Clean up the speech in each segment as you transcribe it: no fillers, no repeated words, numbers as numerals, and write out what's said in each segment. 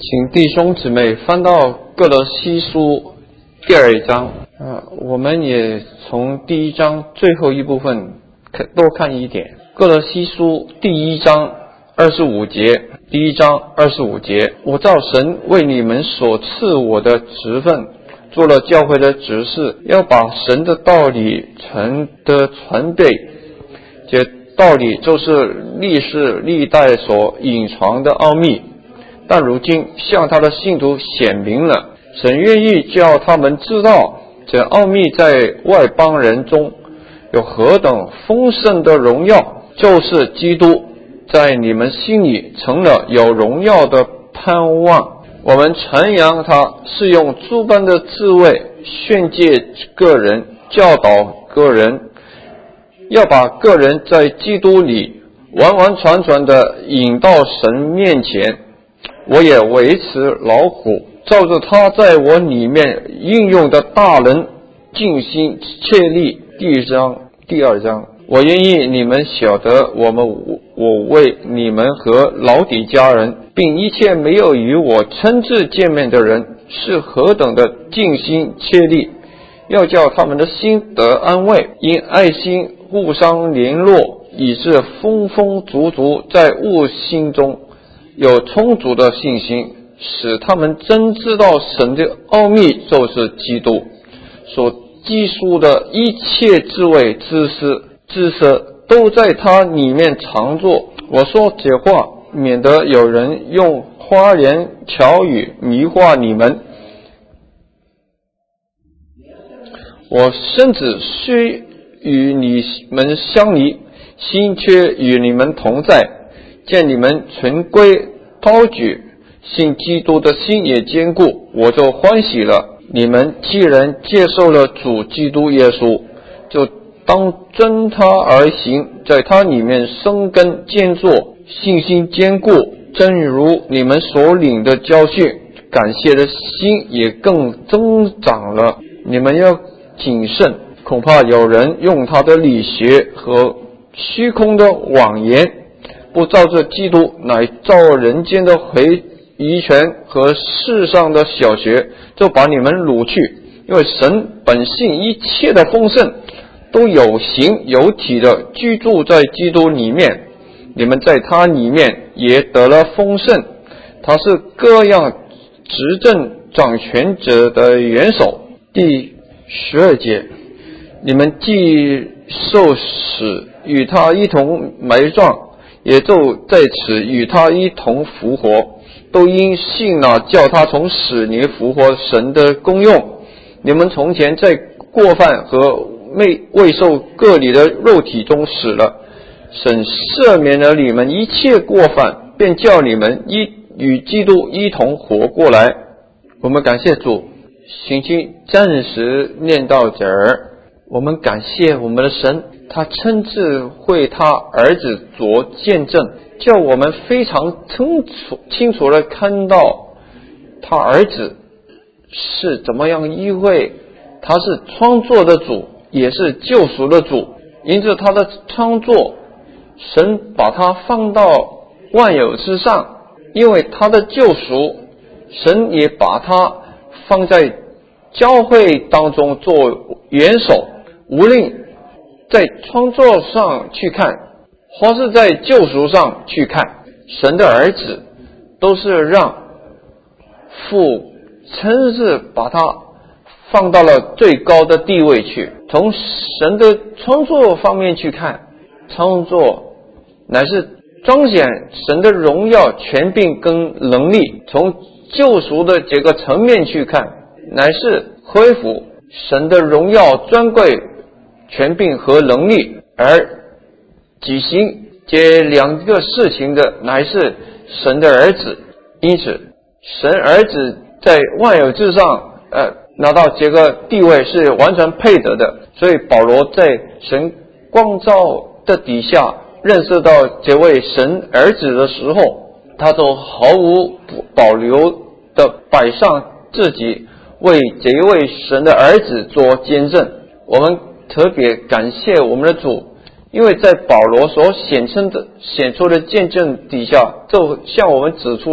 请弟兄姊妹翻到哥罗西书第2章，我们也从第1章最后一部分多看一点。哥罗西书第1章25节，第1章25节，我照神为你们所赐我的职分，做了教会的执事，要把神的道理传备。这道理就是历世历代所隐藏的奥秘，但如今向他的信徒显明了。神愿意叫他们知道，这奥秘在外邦人中有何等丰盛的荣耀，就是基督在你们心里成了有荣耀的盼望。我们传扬他是用诸般的智慧训诫个人，教导个人，要把个人在基督里完完全全的引到神面前。我也为此劳苦，照着他在我里面应用的大能，尽心切力。第二章，我愿意你们晓得，我为你们和老底家人，并一切没有与我亲自见面的人，是何等的尽心切力，要叫他们的心得安慰，因爱心互相联络，以致丰丰足足在悟心中有充足的信心，使他们真知道神的奥秘，就是基督所记述的一切智慧知识都在他里面常作。我说这话，免得有人用花言巧语迷惑你们。我身子虽与你们相离，心却与你们同在。见你们存归高举，信基督的心也坚固，我就欢喜了。你们既然接受了主基督耶稣，就当遵他而行，在他里面生根建作，信心坚固，正如你们所领的教训，感谢的心也更增长了。你们要谨慎，恐怕有人用他的理学和虚空的谎言，不照着基督，乃照人间的回遗权和世上的小学，就把你们掳去。因为神本性一切的丰盛，都有形有体的居住在基督里面，你们在他里面也得了丰盛。他是各样执政掌权者的元首。第12节，你们既受死，与他一同埋葬，也就在此与他一同复活，都因信了叫他从死里复活神的功用。你们从前在过犯和未受割礼的肉体中死了，神赦免了你们一切过犯，便叫你们与基督一同活过来。我们感谢主，星期暂时念到这儿。我们感谢我们的神，他亲自为他儿子做见证，叫我们非常清楚地看到他儿子是怎么样一位，他是创作的主，也是救赎的主。因着他的创作，神把他放到万有之上，因为他的救赎，神也把他放在教会当中做元首。无论在创作上去看，或是在救赎上去看，神的儿子都是让父亲自把他放到了最高的地位去。从神的创作方面去看，创作乃是彰显神的荣耀、权柄跟能力；从救赎的这个层面去看，乃是恢复神的荣耀、尊贵、权柄和能力，而举行这两个事情的乃是神的儿子。因此神儿子在万有之上拿到这个地位是完全配得的。所以保罗在神光照的底下认识到这位神儿子的时候，他就毫无保留的摆上自己，为这一位神的儿子做见证。我们特别感谢我们的主，因为在保罗所显出的见证底下，就向我们指出了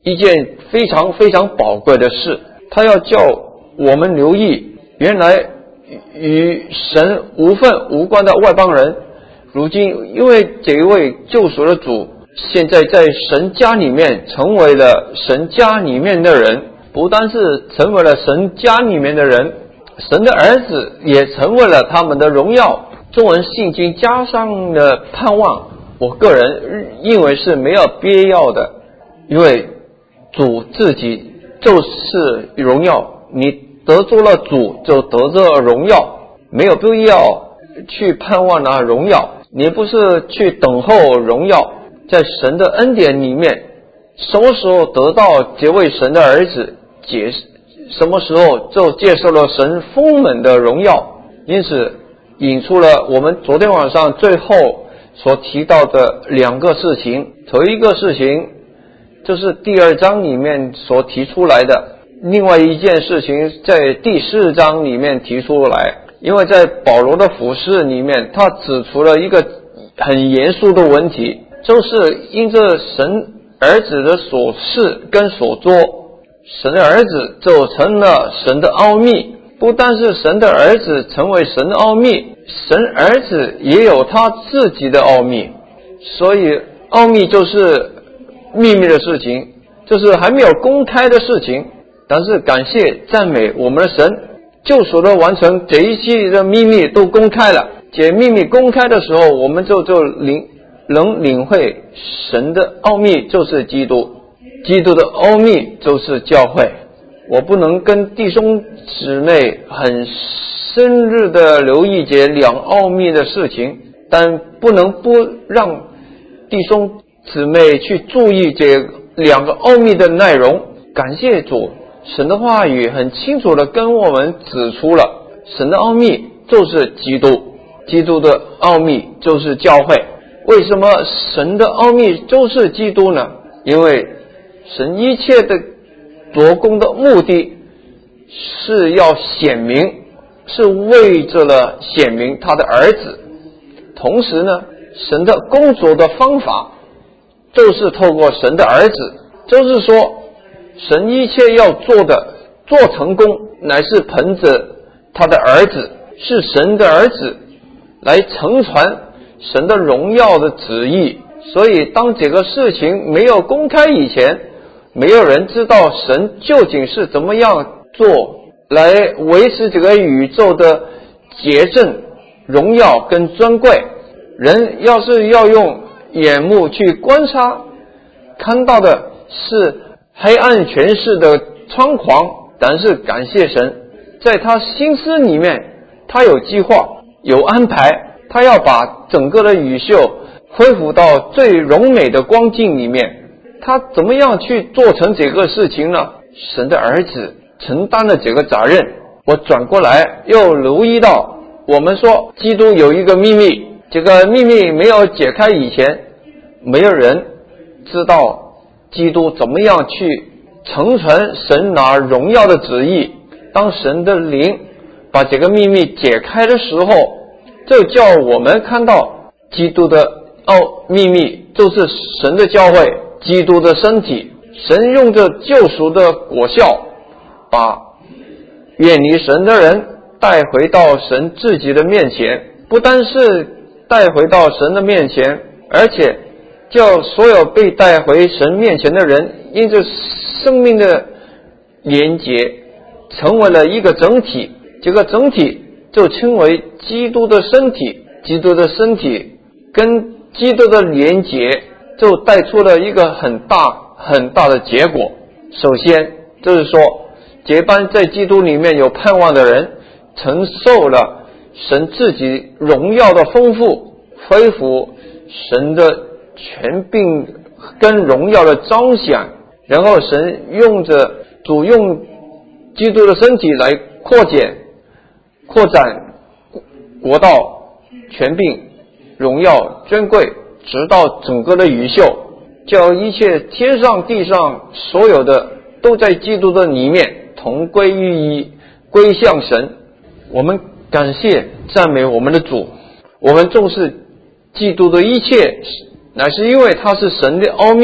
一件非常非常宝贵的事，他要叫我们留意，原来与神无份无关的外邦人，如今因为这一位救赎的主，现在在神家里面成为了神家里面的人，不单是成为了神家里面的人，神的儿子也成为了他们的荣耀。中文信经加上了盼望，我个人认为是没有必要的，因为主自己就是荣耀，你得着了主就得着了荣耀，没有必要去盼望那荣耀，你不是去等候荣耀。在神的恩典里面，什么时候得到这位神的儿子，什么时候就接受了神丰满的荣耀。因此引出了我们昨天晚上最后所提到的两个事情。头一个事情就是第2章里面所提出来的，另外一件事情在第4章里面提出来。因为在保罗的服事里面，他指出了一个很严肃的问题，就是因着神儿子的所事跟所做，神的儿子就成了神的奥秘。不单是神的儿子成为神的奥秘，神儿子也有他自己的奥秘。所以奥秘就是秘密的事情，就是还没有公开的事情。但是感谢赞美我们的神，救赎的完成，这一切的秘密都公开了。这秘密公开的时候，我们就能领会神的奥秘就是基督，基督的奥秘就是教会。我不能跟弟兄姊妹很深入的留意这两奥秘的事情，但不能不让弟兄姊妹去注意这两个奥秘的内容。感谢主，神的话语很清楚的跟我们指出了神的奥秘就是基督，基督的奥秘就是教会。为什么神的奥秘就是基督呢？因为神一切的做工的目的是要显明，是为着了显明他的儿子。同时呢，神的工作的方法就是透过神的儿子，就是说神一切要做的做成功，乃是凭着他的儿子，是神的儿子来承传神的荣耀的旨意。所以当这个事情没有公开以前，没有人知道神究竟是怎么样做来维持这个宇宙的洁正、荣耀跟尊贵。人要是要用眼目去观察，看到的是黑暗权势的猖狂，但是感谢神，在他心思里面，他有计划，有安排，他要把整个的宇宙恢复到最荣美的光景里面。他怎么样去做成这个事情呢？神的儿子承担了这个责任。我转过来又留意到，我们说基督有一个秘密，这个秘密没有解开以前，没有人知道基督怎么样去承传神拿荣耀的旨意。当神的灵把这个秘密解开的时候，就叫我们看到基督的秘密就是神的教会，基督的身体。神用着救赎的果效，把远离神的人带回到神自己的面前，不单是带回到神的面前，而且叫所有被带回神面前的人因着生命的连结成为了一个整体。这个整体就称为基督的身体。基督的身体跟基督的连结就带出了一个很大的结果。首先就是说，这班在基督里面有盼望的人承受了神自己荣耀的丰富，恢复神的权柄跟荣耀的彰显。然后神主用基督的身体来扩展国道、权柄、荣耀、尊贵，直到整个的宇宙，叫一切天上地上所有的都在基督的里面同归于一，归向神。我们感谢赞美我们的主，我们重视基督的一切，乃是因为他是神的奥秘，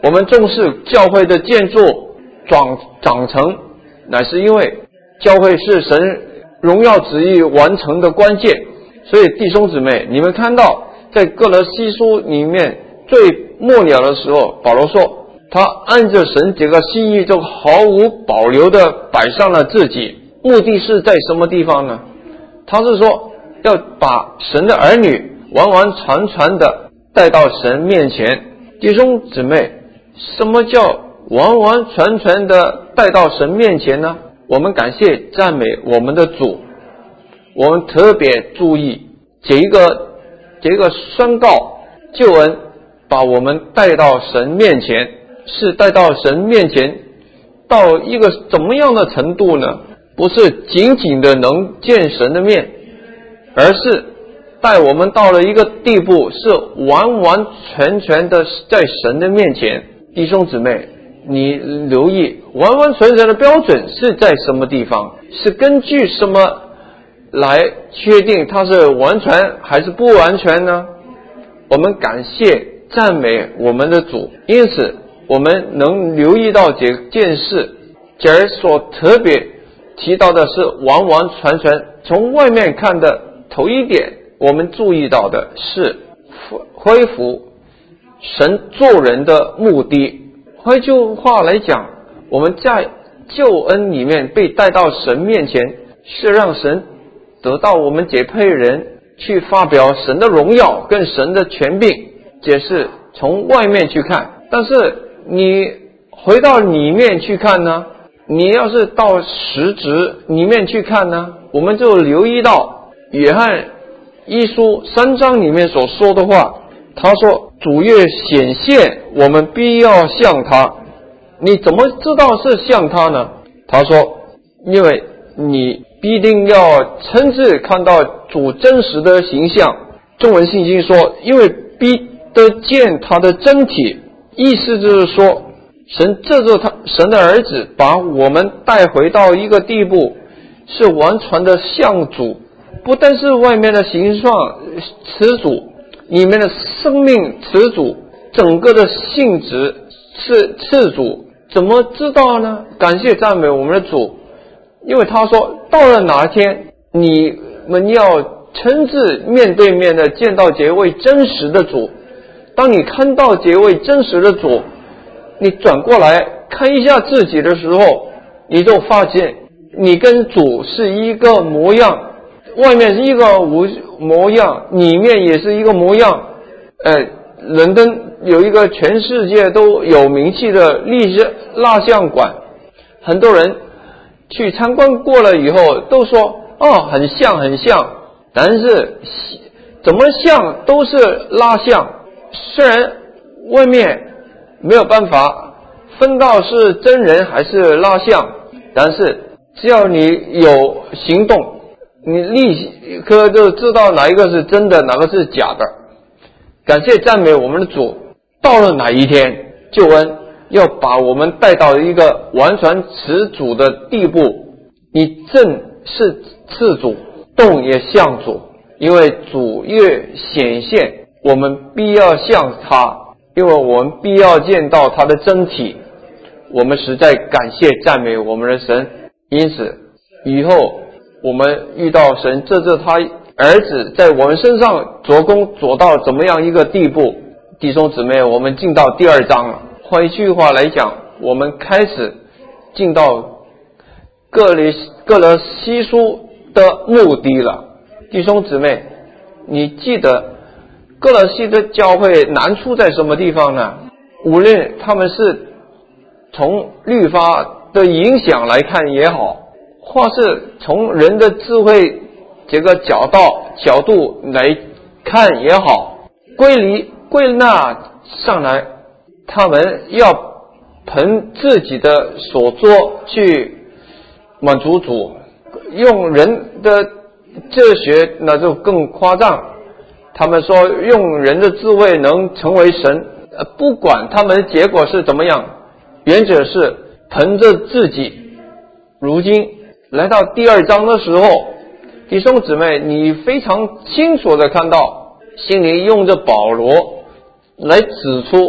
我们重视教会的建筑长成，乃是因为教会是神荣耀旨意完成的关键。所以弟兄姊妹，你们看到在哥罗西书里面最末了的时候，保罗说他按着神这个心意就毫无保留的摆上了自己，目的是在什么地方呢？他是说要把神的儿女完完全全的带到神面前。弟兄姊妹，什么叫完完全全的带到神面前呢？我们感谢赞美我们的主，我们特别注意这个宣告救恩，把我们带到神面前，是带到神面前到一个怎么样的程度呢？不是仅仅的能见神的面，而是带我们到了一个地步，是完完全全的在神的面前。弟兄姊妹，你留意完完全全的标准是在什么地方？是根据什么来确定它是完全还是不完全呢？我们感谢赞美我们的主，因此我们能留意到这件事。这儿所特别提到的是完完全全，从外面看的头一点，我们注意到的是恢复神做人的目的。换句话来讲，我们在救恩里面被带到神面前，是让神得到我们这配人去发表神的荣耀跟神的权柄，这是从外面去看。但是你回到里面去看呢，你要是到实质里面去看呢，我们就留意到约翰一书3章里面所说的话，他说主越显现，我们必要像他。你怎么知道是像他呢？他说因为你必定要亲自看到主真实的形象。中文信经说因为必得见他的真体，意思就是说神的儿子把我们带回到一个地步，是完全的像主，不但是外面的形状持主，里面的生命持主，整个的性质是持主。怎么知道呢？感谢赞美我们的主，因为他说到了哪一天你们要亲自面对面的见到这位真实的主。当你看到这位真实的主，你转过来看一下自己的时候，你就发现你跟主是一个模样，外面是一个模样，里面也是一个模样。伦敦有一个全世界都有名气的蜡像馆，很多人去参观过了以后都说很像很像，但是怎么像都是蜡像，虽然外面没有办法分到是真人还是蜡像，但是只要你有行动，你立刻就知道哪一个是真的，哪个是假的。感谢赞美我们的主，到了哪一天救恩要把我们带到一个完全持主的地步，你正是次主，动也像主，因为主越显现，我们必要像他，因为我们必要见到他的真体。我们实在感谢赞美我们的神，因此以后我们遇到神，这是他儿子在我们身上做工做到怎么样一个地步。弟兄姊妹，我们进到第2章了。换一句话来讲，我们开始进到哥罗西书的目的了。弟兄姊妹，你记得哥罗西的教会难处在什么地方呢？无论他们是从律法的影响来看也好，或是从人的智慧这个角度来看也好，归纳上来，他们要凭自己的所做去满足主，用人的哲学那就更夸张。他们说用人的智慧能成为神，不管他们的结果是怎么样，原则是凭着自己。如今来到第2章的时候，弟兄姊妹，你非常清楚的看到，心里用着保罗来指出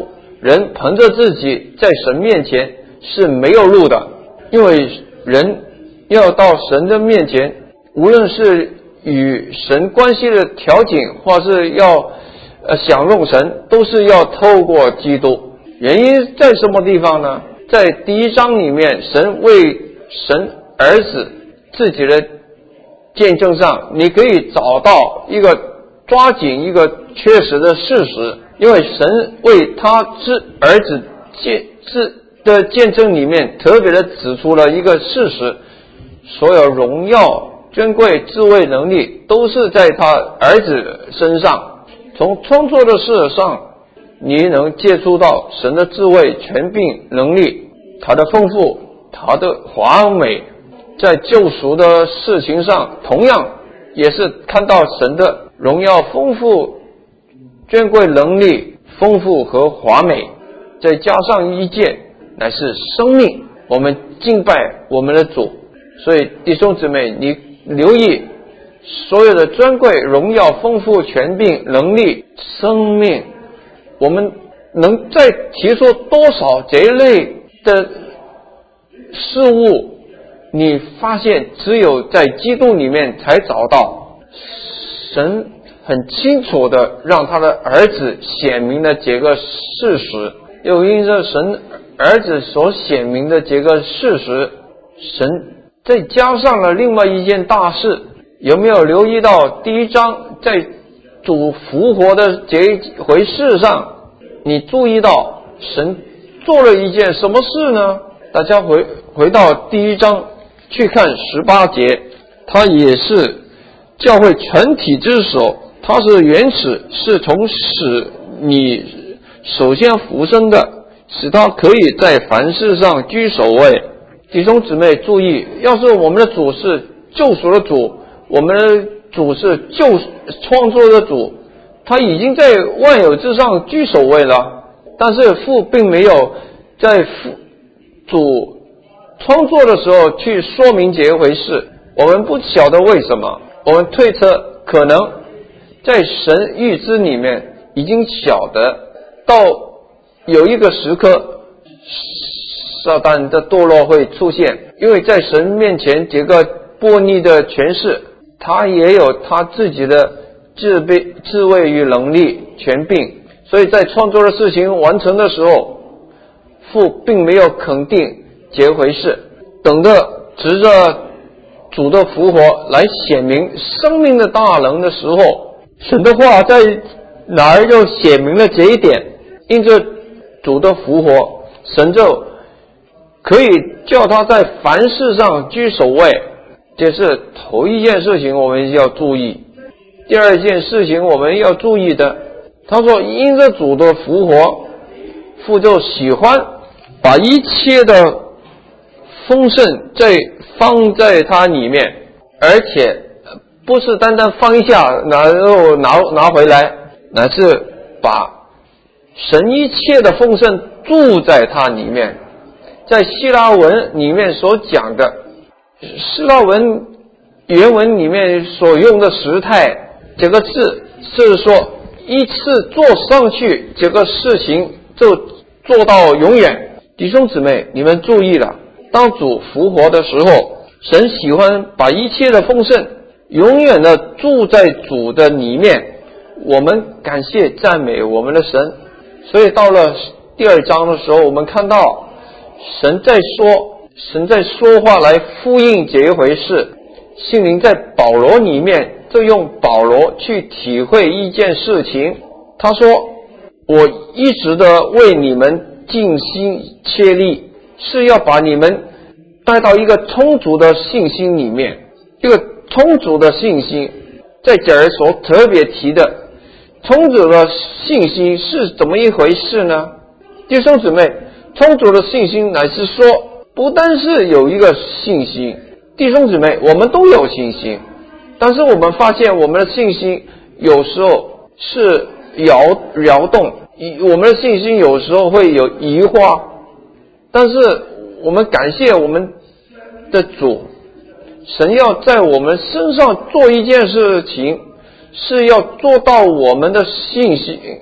人凭着自己在神面前是没有路的，因为人要到神的面前，无论是与神关系的调景，或是要享用神，都是要透过基督。原因在什么地方呢？在第1章里面，神为神儿子自己的见证上，你可以找到一个抓紧一个确实的事实，因为神为他儿子的见证里面特别的指出了一个事实，所有荣耀、尊贵、智慧、能力都是在他儿子身上。从创作的事上，你能接触到神的智慧、权柄、能力，他的丰富，他的华美。在救赎的事情上，同样也是看到神的荣耀、丰富、尊贵、能力、丰富和华美，再加上一件乃是生命，我们敬拜我们的主。所以弟兄姊妹，你留意所有的尊贵、荣耀、丰富、权柄、能力、生命，我们能再提出多少这一类的事物，你发现只有在基督里面才找到。神很清楚的让他的儿子显明了这个事实，又因着神儿子所显明的这个事实，神再加上了另外一件大事。有没有留意到第1章在主复活的这一回事上，你注意到神做了一件什么事呢？大家回到第1章去看18节，他也是教会全体之首，他是原始，是从使你首先复生的，使他可以在凡事上居首位。弟兄姊妹注意，要是我们的主是救赎的主，我们的主是创作的主，他已经在万有之上居首位了。但是父并没有在主创作的时候去说明这一回事，我们不晓得为什么。我们推测可能在神预知里面已经晓得到有一个时刻撒旦的堕落会出现，因为在神面前这个悖逆的权势，他也有他自己的智慧与能力、权柄，所以在创作的事情完成的时候，父并没有肯定这回事，等着指着主的复活来显明生命的大能的时候，神的话在哪儿就显明了这一点。因着主的复活，神就可以叫他在凡事上居首位，这是头一件事情我们要注意。第二件事情我们要注意的，他说因着主的复活，父就喜欢把一切的丰盛放在它里面，而且不是单单放一下然后拿回来，乃是把神一切的丰盛住在它里面。在希腊文里面所讲的，希腊文原文里面所用的时态这个字是说一次做上去，这个事情就做到永远。弟兄姊妹，你们注意了，当主复活的时候，神喜欢把一切的丰盛永远的住在主的里面。我们感谢赞美我们的神。所以到了第2章的时候，我们看到神在说话来呼应这一回事。圣灵在保罗里面就用保罗去体会一件事情，他说我一直的为你们尽心切力，是要把你们带到一个充足的信心里面。一个充足的信心在这儿所特别提的充足的信心是怎么一回事呢？弟兄姊妹，充足的信心乃是说不单是有一个信心，弟兄姊妹，我们都有信心，但是我们发现我们的信心有时候是摇动，我们的信心有时候会有疑惑，但是我们感谢我们的主，神要在我们身上做一件事情，是要做到我们的信心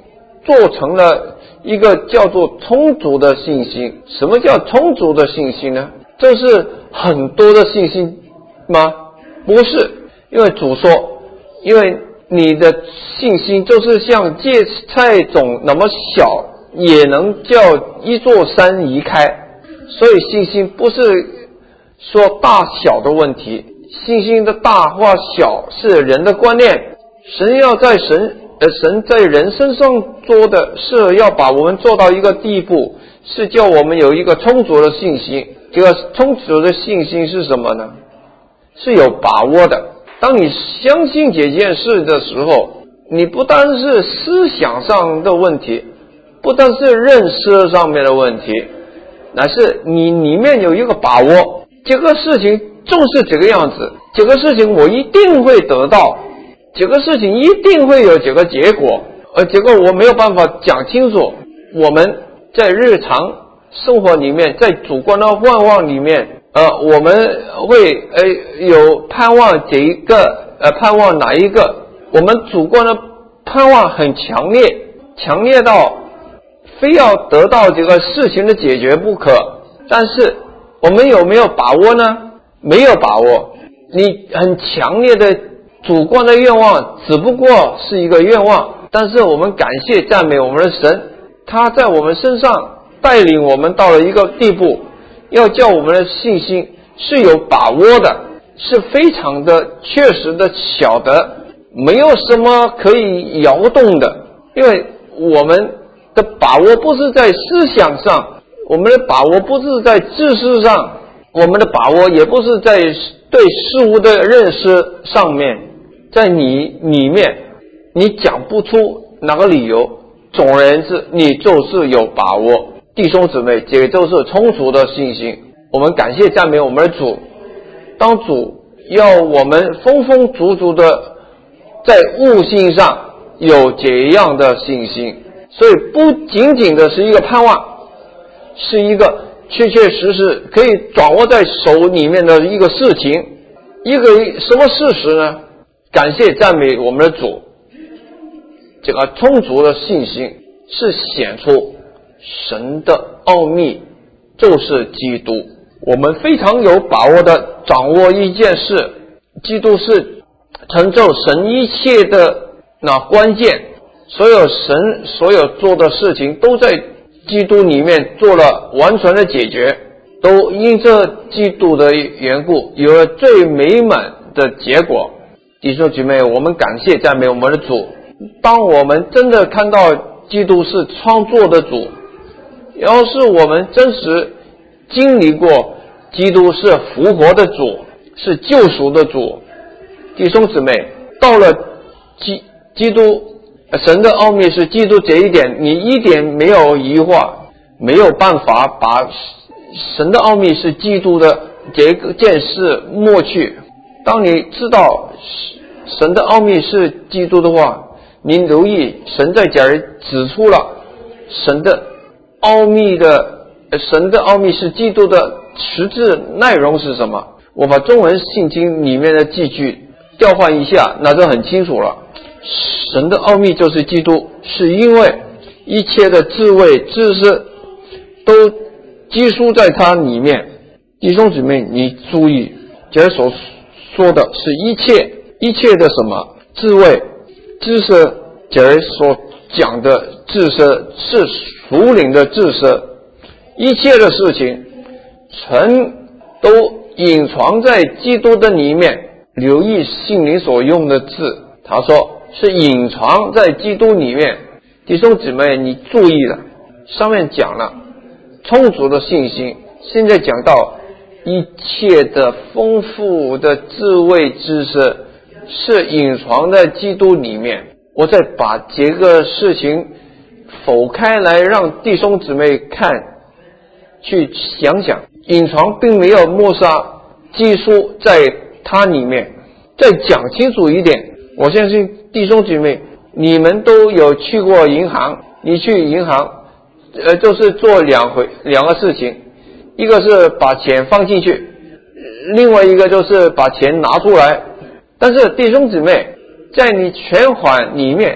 做成了一个叫做充足的信心。什么叫充足的信心呢？这是很多的信心吗？不是，因为主说，因为你的信心就是像芥菜种那么小，也能叫一座山移开。所以信心不是说大小的问题，信心的大或小是人的观念。神要在神在人身上做的是要把我们做到一个地步，是叫我们有一个充足的信心。这个充足的信心是什么呢？是有把握的。当你相信这件事的时候，你不单是思想上的问题，不单是认识上面的问题，乃是你里面有一个把握，这个事情就是这个样子，这个事情我一定会得到，这个事情一定会有这个结果，结果我没有办法讲清楚。我们在日常生活里面，在主观的盼望里面，我们会有盼望这一个盼望哪一个，我们主观的盼望很强烈，强烈到非要得到这个事情的解决不可。但是我们有没有把握呢？没有把握。你很强烈的主观的愿望只不过是一个愿望，但是我们感谢赞美我们的神，他在我们身上带领我们到了一个地步，要叫我们的信心是有把握的，是非常的确实的晓得，没有什么可以摇动的。因为我们的把握不是在思想上，我们的把握不是在知识上，我们的把握也不是在对事物的认识上面，在你里面你讲不出哪个理由，总而言之你就是有把握。弟兄姊妹，这就是充足的信心。我们感谢赞美我们的主，当主要我们丰丰足足的在悟性上有这样的信心，所以不仅仅的是一个盼望，是一个确确实实可以掌握在手里面的一个事情。一个什么事实呢？感谢赞美我们的主，这个充足的信心是显出神的奥秘就是基督。我们非常有把握的掌握一件事，基督是成就神一切的那关键，所有神所有做的事情都在基督里面做了完全的解决，都因这基督的缘故有了最美满的结果。弟兄姊妹，我们感谢赞美我们的主。当我们真的看到基督是创作的主，要是我们真实经历过基督是复活的主，是救赎的主，弟兄姊妹，到了基督神的奥秘是基督这一点，你一点没有疑惑，没有办法把神的奥秘是基督的这件事抹去。当你知道神的奥秘是基督的话，你留意神在这儿指出了神的奥秘是基督的实质内容是什么。我把中文圣经里面的记句调换一下，那就很清楚了。神的奥秘就是基督，是因为一切的智慧知识都积蓄在它里面。弟兄姊妹，你注意，这所说的是一切的什么智慧知识，这所讲的知识是属灵的知识，一切的事情全都隐藏在基督的里面。留意信灵所用的字，他说是隐藏在基督里面。弟兄姊妹，你注意了，上面讲了充足的信心，现在讲到一切的丰富的智慧知识是隐藏在基督里面。我再把这个事情剖开来让弟兄姊妹看，去想想，隐藏并没有抹杀基础在它里面。再讲清楚一点，我相信弟兄姊妹你们都有去过银行，你去银行就是做两个事情，一个是把钱放进去，另外一个就是把钱拿出来。但是弟兄姊妹，在你全款里面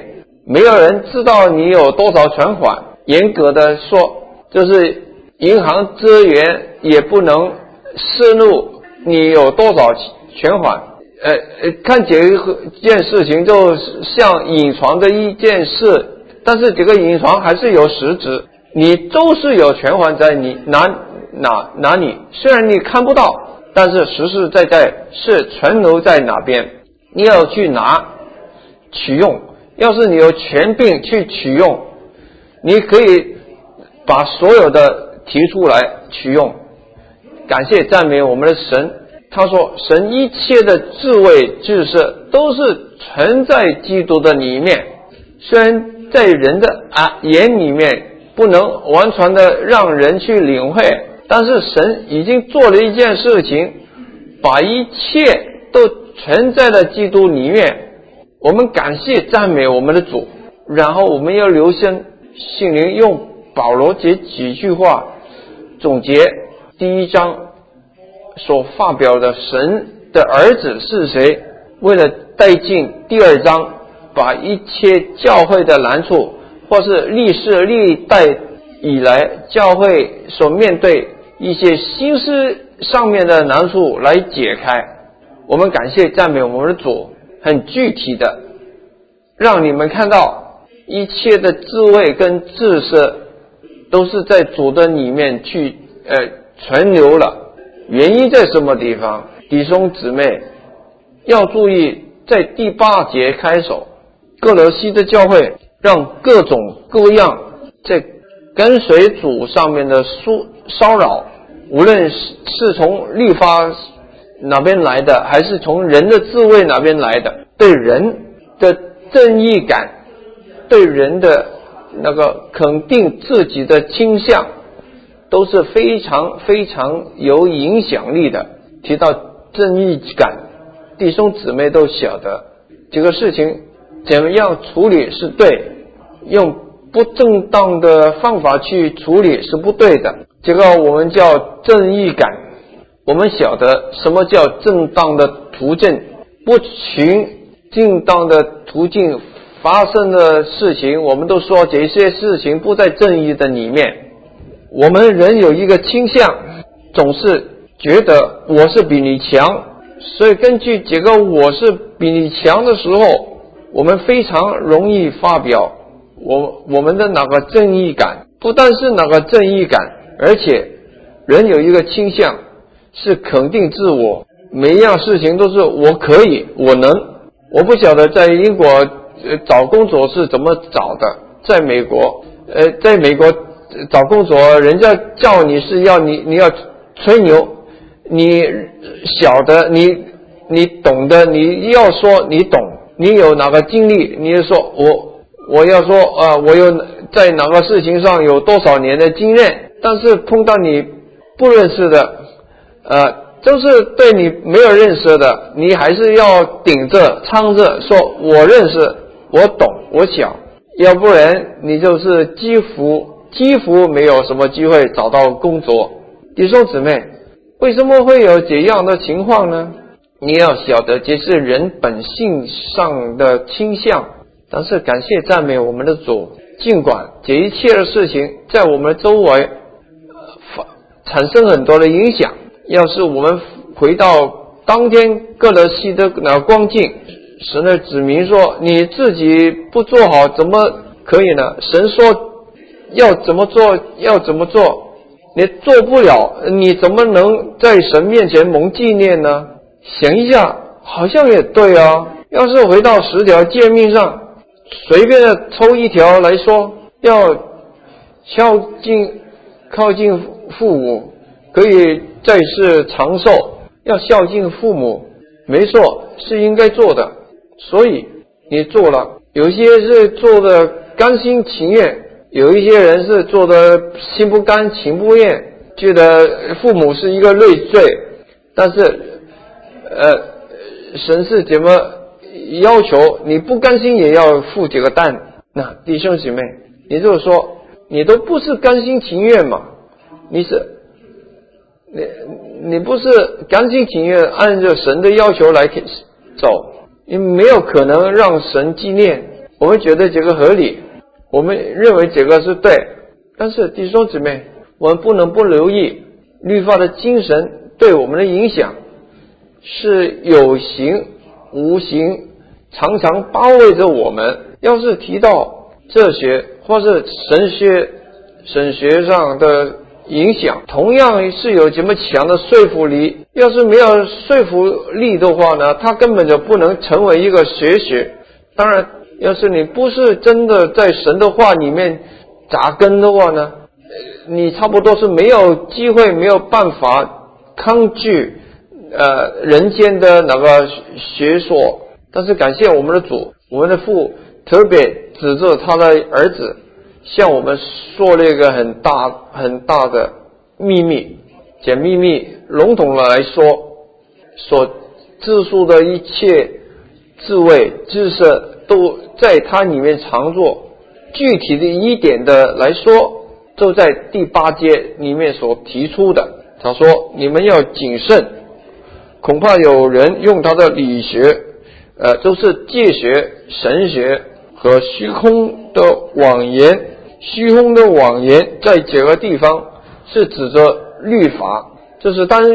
没有人知道你有多少存款，严格的说，就是银行职员也不能泄露你有多少存款。看这件事情就像隐藏的一件事，但是这个隐藏还是有实质，你都是有存款在你哪里，虽然你看不到，但是实实在在是存留在哪边，你要去拿取用。要是你有权柄去取用，你可以把所有的提出来取用。感谢赞美我们的神，他说神一切的智慧知识都是存在基督的里面，虽然在人的眼里面不能完全的让人去领会，但是神已经做了一件事情，把一切都存在了基督里面。我们感谢赞美我们的主，然后我们要留心心灵用保罗这几句话总结第一章所发表的神的儿子是谁，为了带进第二章，把一切教会的难处或是历世历代以来教会所面对一些心思上面的难处来解开。我们感谢赞美我们的主，很具体的让你们看到一切的智慧跟知识都是在主的里面去存留了。原因在什么地方？弟兄姊妹要注意，在第8节开首，哥罗西的教会让各种各样在跟随主上面的骚扰，无论是从律法哪边来的，还是从人的智慧哪边来的，对人的正义感，对人的那个肯定自己的倾向，都是非常非常有影响力的。提到正义感，弟兄姊妹都晓得这个事情怎么样处理是对，用不正当的方法去处理是不对的，这个我们叫正义感。我们晓得什么叫正当的途径，不循正当的途径发生的事情，我们都说这些事情不在正义的里面。我们人有一个倾向，总是觉得我是比你强，所以根据这个我是比你强的时候，我们非常容易发表我们的那个正义感。不但是那个正义感，而且人有一个倾向是肯定自我，每一样事情都是我可以，我能。我不晓得在英国找工作是怎么找的，在美国找工作，人家叫你是要你要吹牛，你晓得你懂得，你要说你懂，你有哪个经历，你就说我要说我有在哪个事情上有多少年的经验。但是碰到你不认识的就是对你没有认识的，你还是要顶着唱着说我认识，我懂，我想，要不然你就是几乎没有什么机会找到工作。弟兄姊妹，为什么会有这样的情况呢？你要晓得这是人本性上的倾向。但是感谢赞美我们的主，尽管这一切的事情在我们周围产生很多的影响，要是我们回到当天哥罗西的那光景，神的指明说你自己不做好怎么可以呢？神说要怎么做要怎么做，你做不了，你怎么能在神面前蒙纪念呢？想一下好像也对啊。要是回到10条诫命上随便的抽一条来说，要靠近父母可以在世长寿，要孝敬父母，没错，是应该做的。所以你做了，有些是做的甘心情愿，有一些人是做的心不甘情不愿，觉得父母是一个累赘。但是神是怎么要求你不甘心也要付这个担？那弟兄姐妹，你就是说你都不是甘心情愿嘛，你不是甘心情愿按照神的要求来走，你没有可能让神纪念。 我们觉得这个合理，我们认为这个是对，但是弟兄姊妹，我们不能不留意律法的精神对我们的影响是有形无形，常常包围着我们。要是提到哲学或是神学上的影响，同样是有这么强的说服力。要是没有说服力的话呢，它根本就不能成为一个学。当然，要是你不是真的在神的话里面扎根的话呢，你差不多是没有机会，没有办法抗拒人间的那个学说。但是感谢我们的主，我们的父特别指着他的儿子向我们说了一个很大的秘密。这秘密笼统的来说，所自述的一切智慧知识都在它里面常做。具体的一点的来说，就在第8节里面所提出的。他说，你们要谨慎，恐怕有人用他的理学就是戒学、神学和虚空的谎言。虚空的谎言在这个地方是指着律法，就是单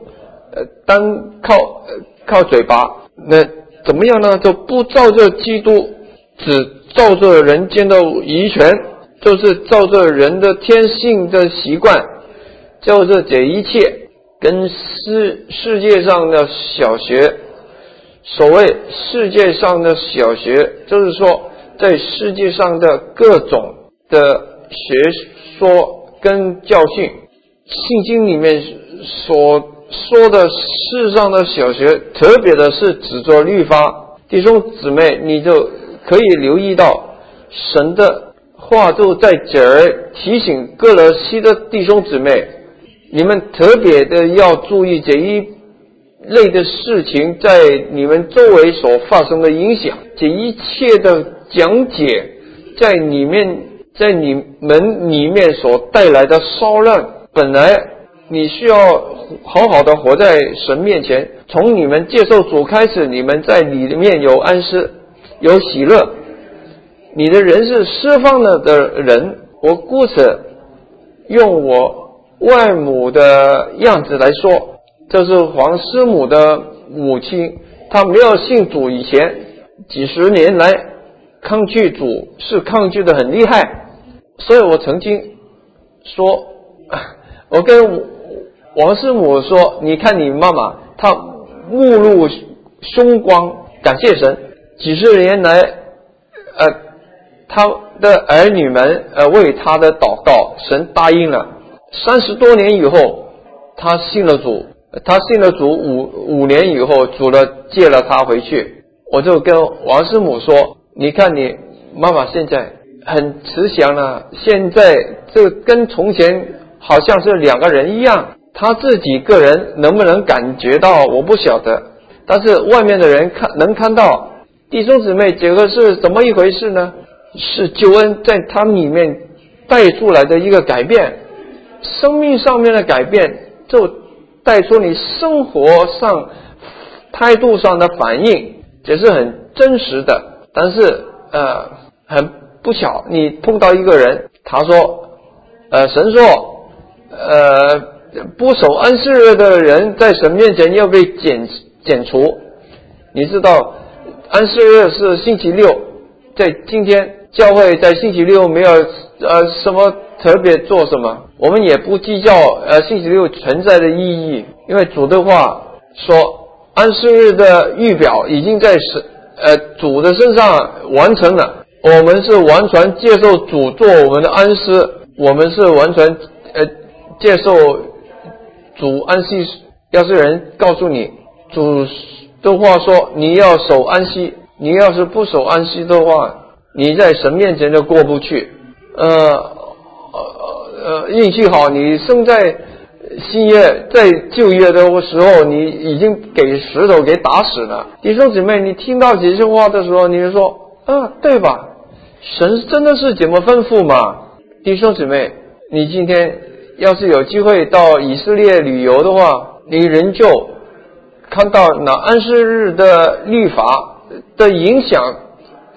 靠嘴巴，那怎么样呢？就不照着基督，只照着人间的遗传，就是照着人的天性的习惯，照着这一切。跟世界上的小学，所谓世界上的小学，就是说在世界上的各种的学说跟教训，圣经里面所说的世上的小学，特别的是指着律法。弟兄姊妹，你就可以留意到神的话就在这儿提醒哥罗西的弟兄姊妹，你们特别的要注意这一类的事情在你们周围所发生的影响。这一切的讲解在你们里面所带来的骚乱，本来你需要好好的活在神面前。从你们接受主开始，你们在里面有安息，有喜乐，你的人是释放了的人。我故此用我外母的样子来说，这是黄师母的母亲，她没有信主以前几十年来抗拒主，是抗拒的很厉害。所以我曾经说，我跟王师母说，你看你妈妈她目露凶光，感谢神，几十年来她的儿女们为她的祷告，神答应了。30多年以后她信了主，她信了主5年以后，主接了她回去。我就跟王师母说，你看你妈妈现在很慈祥了，现在这跟从前好像是2个人一样。她自己个人能不能感觉到我不晓得，但是外面的人能看到。弟兄姊妹，这个是怎么一回事呢？是救恩在他们里面带出来的一个改变，生命上面的改变，就带出你生活上态度上的反应，这是很真实的。但是很不巧，你碰到一个人，他说神说不守安息日的人在神面前要被剪除。你知道安息日是星期六，在今天教会在星期六没有什么特别做什么，我们也不计较星期六存在的意义，因为主的话说安息日的预表已经在主的身上完成了。我们是完全接受主做我们的安息，我们是完全接受主安息。要是人告诉你主的话说你要守安息，你要是不守安息的话，你在神面前就过不去。运气好，你生在新约，在旧约的时候你已经给石头给打死了。弟兄姊妹，你听到这些话的时候，你就说对吧，神真的是这么吩咐吗？弟兄姊妹，你今天要是有机会到以色列旅游的话，你仍旧看到那安息日的律法的影响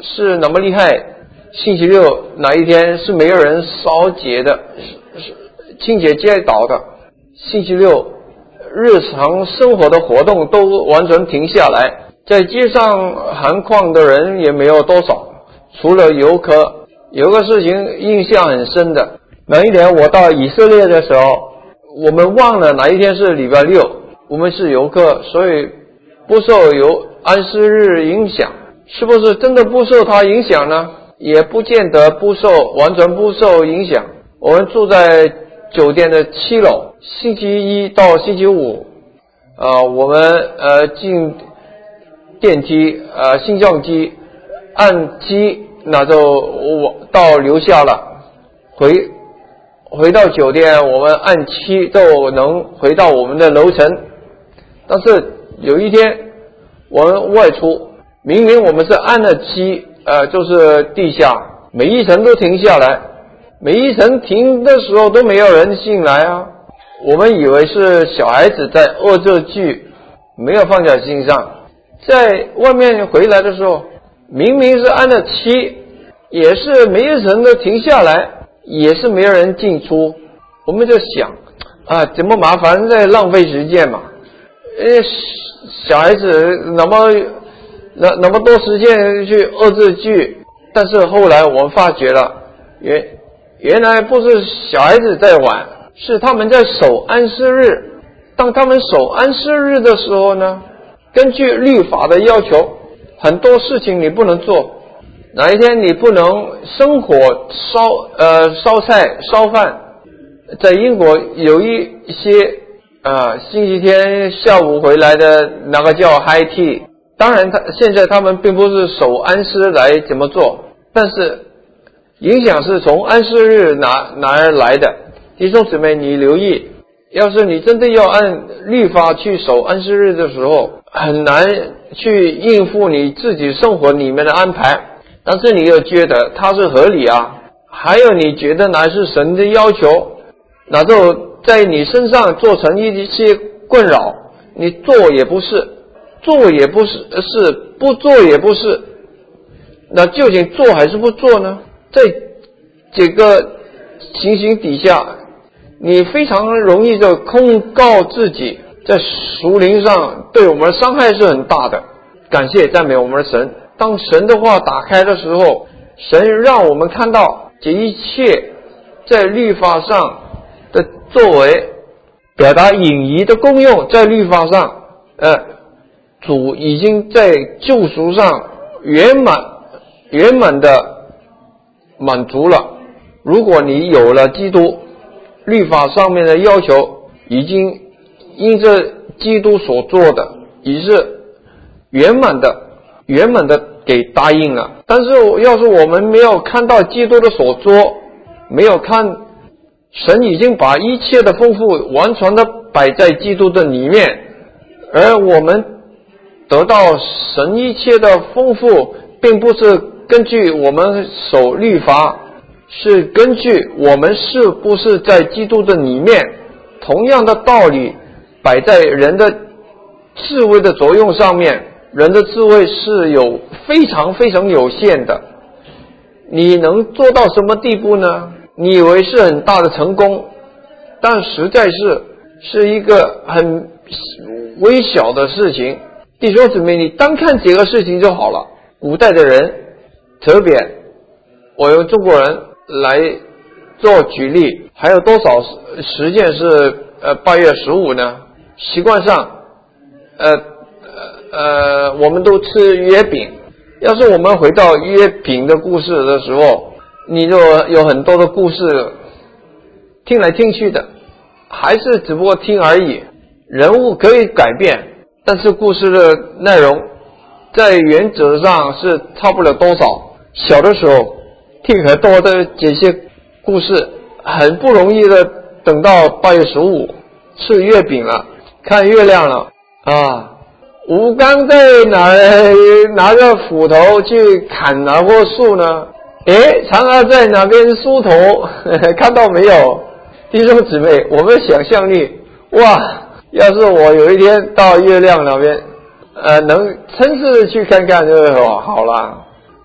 是那么厉害，星期六哪一天是没有人烧节的，清洁街道的，星期六日常生活的活动都完全停下来，在街上闲逛的人也没有多少，除了游客。有个事情印象很深的，哪一年我到以色列的时候，我们忘了哪一天是礼拜六，我们是游客，所以不受安息日影响。是不是真的不受它影响呢？也不见得完全不受影响。我们住在酒店的7楼，星期一到星期五我们进电梯升降机按机，那就到楼下了，回到酒店我们按7就能回到我们的楼层。但是有一天我们外出，明明我们是按了7就是地下每一层都停下来，每一层停的时候都没有人进来啊。我们以为是小孩子在恶作剧，没有放在心上。在外面回来的时候，明明是按了7，也是每一层都停下来，也是没有人进出。我们就想怎么麻烦，在浪费时间嘛。小孩子那么多时间去恶作剧。但是后来我们发觉了，原来不是小孩子在玩，是他们在守安息日。当他们守安息日的时候呢，根据律法的要求，很多事情你不能做。哪一天你不能生火烧菜烧饭。在英国有一些星期天下午回来的那个叫 high tea， 当然现在他们并不是守安息来怎么做，但是影响是从安息日哪儿来的。弟兄姊妹你留意，要是你真的要按律法去守安息日的时候，很难去应付你自己生活里面的安排，但是你又觉得它是合理啊，还有你觉得乃是神的要求，那就在你身上做成一些困扰，你做也不是，做也不是，不做也不是，那究竟做还是不做呢？在这个情形底下，你非常容易就控告自己，在属灵上对我们的伤害是很大的。感谢赞美我们的神，当神的话打开的时候，神让我们看到这一切在律法上的作为，表达隐仪的功用，在律法上主已经在救赎上圆满的满足了。如果你有了基督，律法上面的要求已经因着基督所做的已是圆满的给答应了。但是要是我们没有看到基督的所做，没有看神已经把一切的丰富完全的摆在基督的里面，而我们得到神一切的丰富并不是根据我们守律法，是根据我们是不是在基督的里面。同样的道理摆在人的智慧的作用上面，人的智慧是有非常非常有限的。你能做到什么地步呢？你以为是很大的成功，但实在是一个很微小的事情。弟兄姊妹，你单看几个事情就好了。古代的人，特别我用中国人来做举例，还有多少时间是8月15呢？习惯上我们都吃月饼。要是我们回到月饼的故事的时候，你就有很多的故事听来听去的，还是只不过听而已。人物可以改变，但是故事的内容在原则上是差不了多少。小的时候听很多的这些故事，很不容易的等到8月15吃月饼了，看月亮了吴刚在哪拿着斧头去砍哪棵树呢？嫦娥在哪边梳头？看到没有？弟兄姊妹，我们想象力，哇！要是我有一天到月亮那边，能亲自去看看就好了。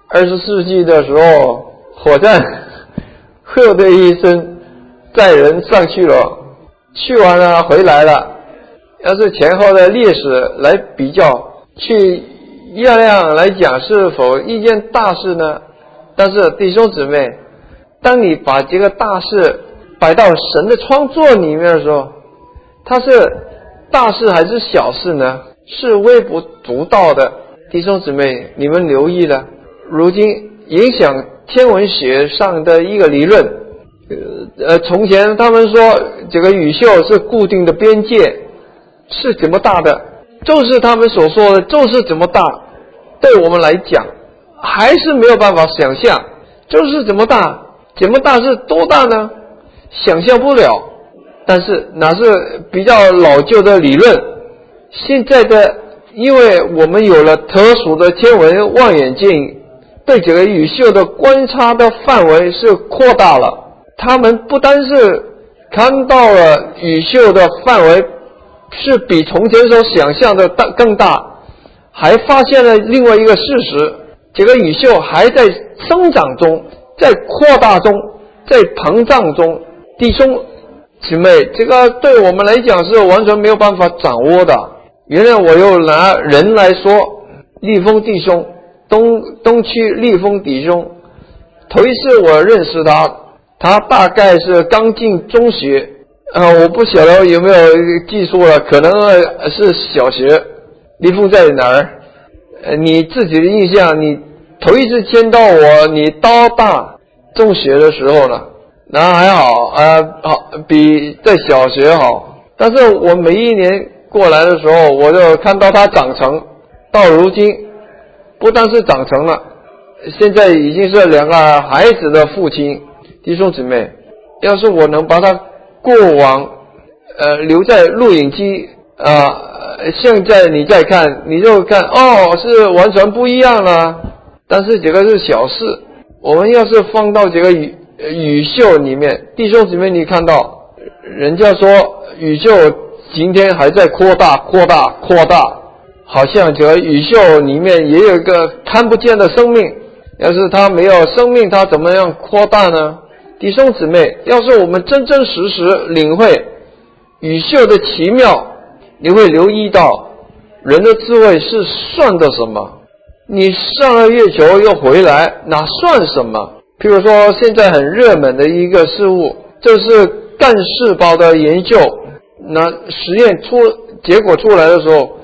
20世纪的时候，火箭呵的一声载人上去了，去完了回来了。要是前后的历史来比较，去月亮来讲是否一件大事呢？但是弟兄姊妹，当你把这个大事摆到神的创作里面的时候，它是大事还是小事呢？是微不足道的。弟兄姊妹，你们留意了，如今影响天文学上的一个理论，从前他们说这个宇宙是固定的边界，是怎么大的，就是他们所说的就是怎么大，对我们来讲还是没有办法想象，就是怎么大，怎么大是多大呢？想象不了。但是那是比较老旧的理论，现在的因为我们有了特殊的天文望远镜，对这个宇宙的观察的范围是扩大了。他们不单是看到了宇宙的范围是比从前所想象的更大，还发现了另外一个事实，这个宇宙还在生长中，在扩大中，在膨胀中。弟兄姊妹，这个对我们来讲是完全没有办法掌握的。原来我又拿人来说，立峰弟兄，东区立峰弟兄，头一次我认识他大概是刚进中学，我不晓得有没有记错了，可能是小学。立峰在哪儿？你自己的印象，你头一次见到我，你到大中学的时候呢？那还好，好比在小学好。但是我每一年过来的时候，我就看到他长成，到如今不但是长成了，现在已经是2个孩子的父亲。弟兄姊妹，要是我能把他过往留在录影机现在你再看，你就看是完全不一样了。但是这个是小事，我们要是放到这个宇宙里面，弟兄姊妹，你看到人家说宇宙今天还在扩大，好像这个宇宙里面也有一个看不见的生命，要是它没有生命，它怎么样扩大呢？弟兄姊妹，要是我们真真实实领会宇宙的奇妙，你会留意到人的智慧是算的什么。你上了月球又回来，那算什么？譬如说现在很热门的一个事物，就是干细胞的研究。那实验结果出来的时候，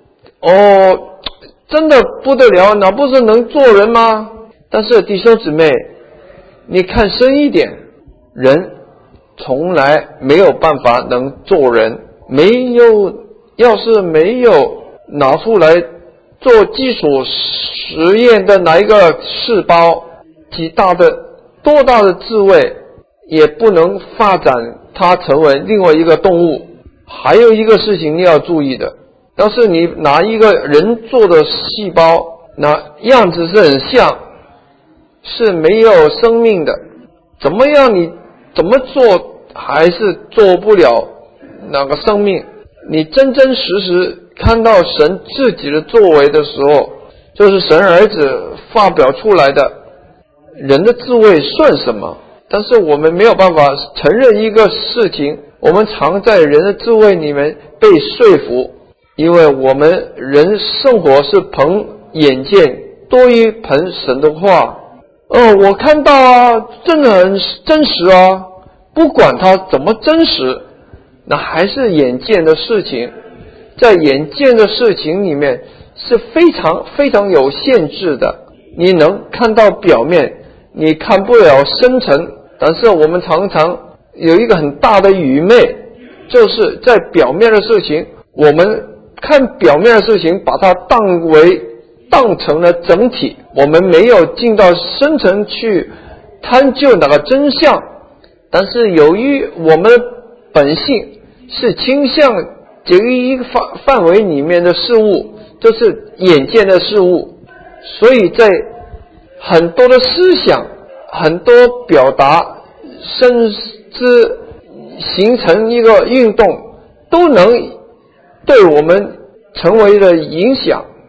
真的不得了，那不是能做人吗？但是弟兄姊妹，你看深一点，人从来没有办法能做人，要是没有拿出来做基础实验的哪一个细胞，多大的智慧也不能发展它成为另外一个动物。还有一个事情你要注意的，要是你拿一个人做的细胞，那样子是很像，是没有生命的，你怎么做还是做不了那个生命。你真真实实看到神自己的作为的时候，就是神儿子发表出来的，人的智慧算什么？但是我们没有办法承认一个事情，我们常在人的智慧里面被说服，因为我们人生活是凭眼见多于凭神的话。我看到真的很真实不管它怎么真实，那还是眼见的事情，在眼见的事情里面是非常非常有限制的。你能看到表面，你看不了深层。但是我们常常有一个很大的愚昧，就是在表面的事情，我们看表面的事情，把它当成了整体，我们没有进到深层去探究那个真相。但是由于我们本性是倾向这一个范围里面的事物，就是眼见的事物，所以在很多的思想，很多表达，甚至形成一个运动，都能对我们成为了影响。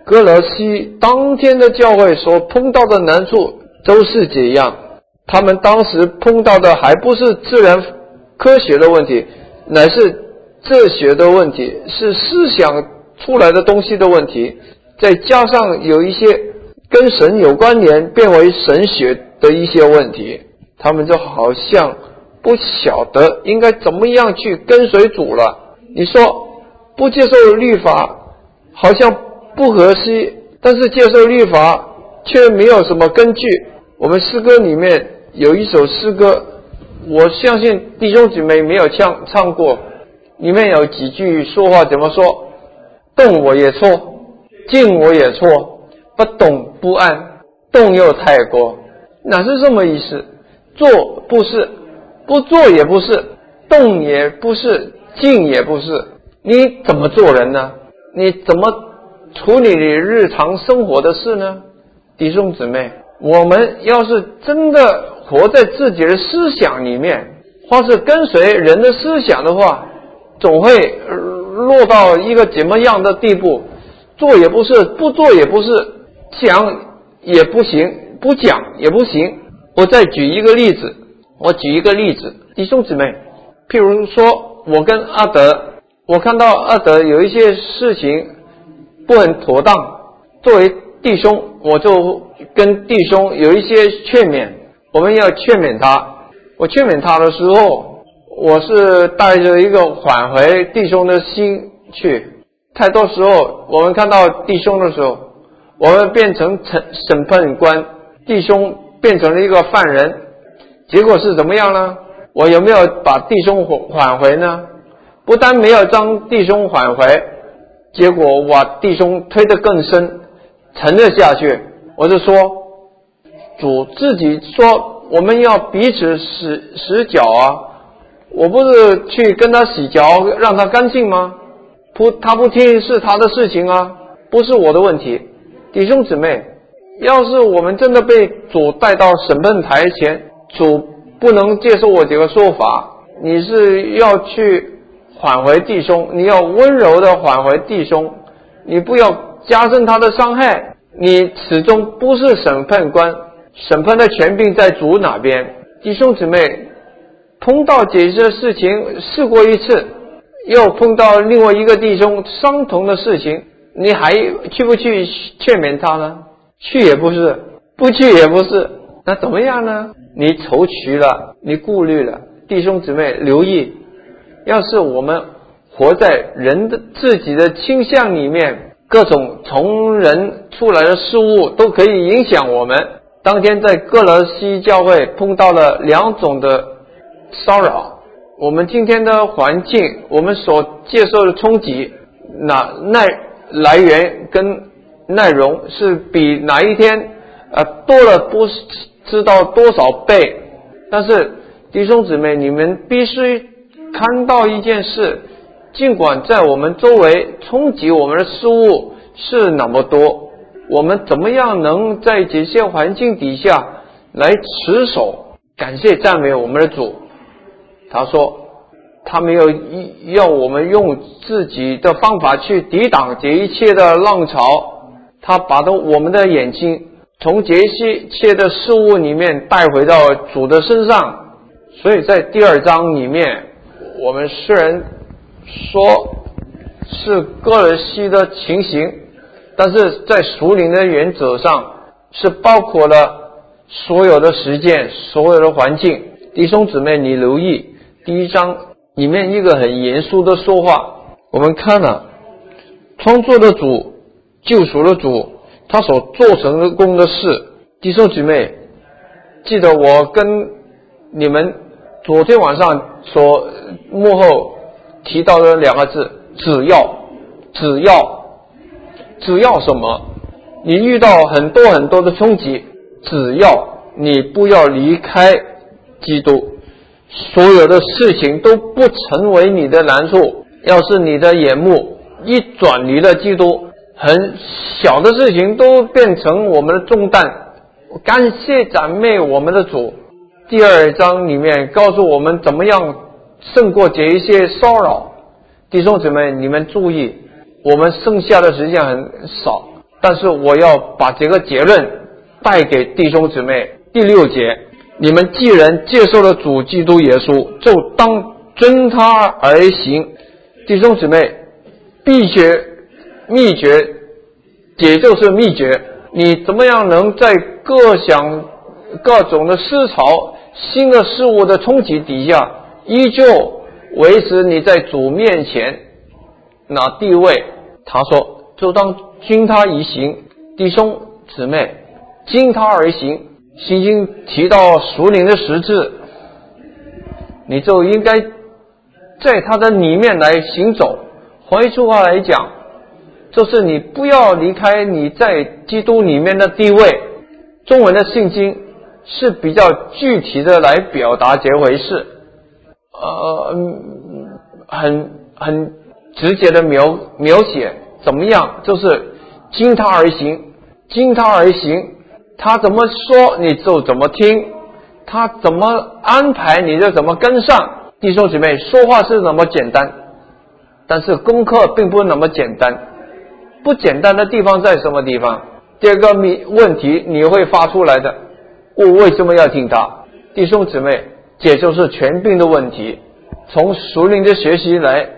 哥罗西当天的教会所碰到的难处都是这样，他们当时碰到的还不是自然科学的问题，乃是哲学的问题，是思想出来的东西的问题，再加上有一些跟神有关联变为神学的一些问题，他们就好像不晓得应该怎么样去跟随主了。你说不接受律法好像不合适，但是接受律法却没有什么根据。我们诗歌里面有一首诗歌，我相信弟兄姊妹没有唱过，里面有几句说话怎么说？动我也错，静我也错，不动不安，动又太过，哪是这么意思？做不是，不做也不是，动也不是，静也不是，你怎么做人呢？你怎么处理你日常生活的事呢？弟兄姊妹，我们要是真的活在自己的思想里面，或是跟随人的思想的话，总会落到一个怎么样的地步？做也不是，不做也不是，讲也不行，不讲也不行。我再举一个例子，弟兄姊妹，譬如说我跟阿德，我看到阿德有一些事情不很妥当，作为弟兄，我就跟弟兄有一些劝勉，我们要劝勉他。我劝勉他的时候，我是带着一个挽回弟兄的心去。太多时候我们看到弟兄的时候，我们变成审判官，弟兄变成了一个犯人，结果是怎么样呢？我有没有把弟兄挽回呢？不但没有将弟兄挽回，结果我把弟兄推得更深，沉了下去。我就说，主自己说我们要彼此洗脚啊，我不是去跟他洗脚让他干净吗？他不听是他的事情啊，不是我的问题。弟兄姊妹，要是我们真的被主带到审判台前，主不能接受我这个说法，你是要去挽回弟兄，你要温柔的挽回弟兄，你不要加深他的伤害。你始终不是审判官，审判的权柄在主那边。弟兄姊妹，碰到这些事情试过一次，又碰到另外一个弟兄相同的事情，你还去不去劝勉他呢？去也不是，不去也不是，那怎么样呢？你踌躇了，你顾虑了。弟兄姊妹留意，要是我们活在人的自己的倾向里面，各种从人出来的事物都可以影响我们。当天在哥罗西教会碰到了两种的骚扰，我们今天的环境，我们所接受的冲击，来源跟内容是比哪一天多了不知道多少倍。但是弟兄姊妹，你们必须看到一件事，尽管在我们周围冲击我们的事物是那么多，我们怎么样能在这些环境底下来持守感谢赞美我们的主？他说他没有要我们用自己的方法去抵挡这一切的浪潮，他把我们的眼睛从这一切的事物里面带回到主的身上。所以在第2章里面，我们虽然说是哥罗西的情形，但是在属灵的原则上是包括了所有的实践，所有的环境。弟兄姊妹，你留意第1章里面一个很严肃的说话，我们看了创作的主，救赎的主，他所做成功的事。弟兄姊妹，记得我跟你们昨天晚上所幕后提到的2个字，只要什么？你遇到很多的冲击，只要你不要离开基督，所有的事情都不成为你的难处。要是你的眼目一转离了基督，很小的事情都变成我们的重担。感谢赞美我们的主。第2章里面告诉我们怎么样胜过这一些骚扰。弟兄姊妹，你们注意，我们剩下的时间很少， 但是我要把这个结论带给弟兄姊妹。第6节，你们既然接受了主基督耶稣，就当遵他而行。弟兄姊妹，秘诀，也就是秘诀，你怎么样能在各种的思潮、新的事物的冲击底下，依旧维持你在主面前那地位？他说就当遵他而行。弟兄姊妹，经他而行，圣经提到属灵的实质，你就应该在他的里面来行走。换一句话来讲，就是你不要离开你在基督里面的地位。中文的圣经是比较具体的来表达这回事，很直接的描写怎么样，就是经他而行。经他而行，他怎么说你就怎么听，他怎么安排你就怎么跟上。弟兄姊妹，说话是那么简单，但是功课并不那么简单。不简单的地方在什么地方？第二个问题你会发出来的，我为什么要听他？弟兄姊妹，这就是权柄的问题。从属灵的学习来，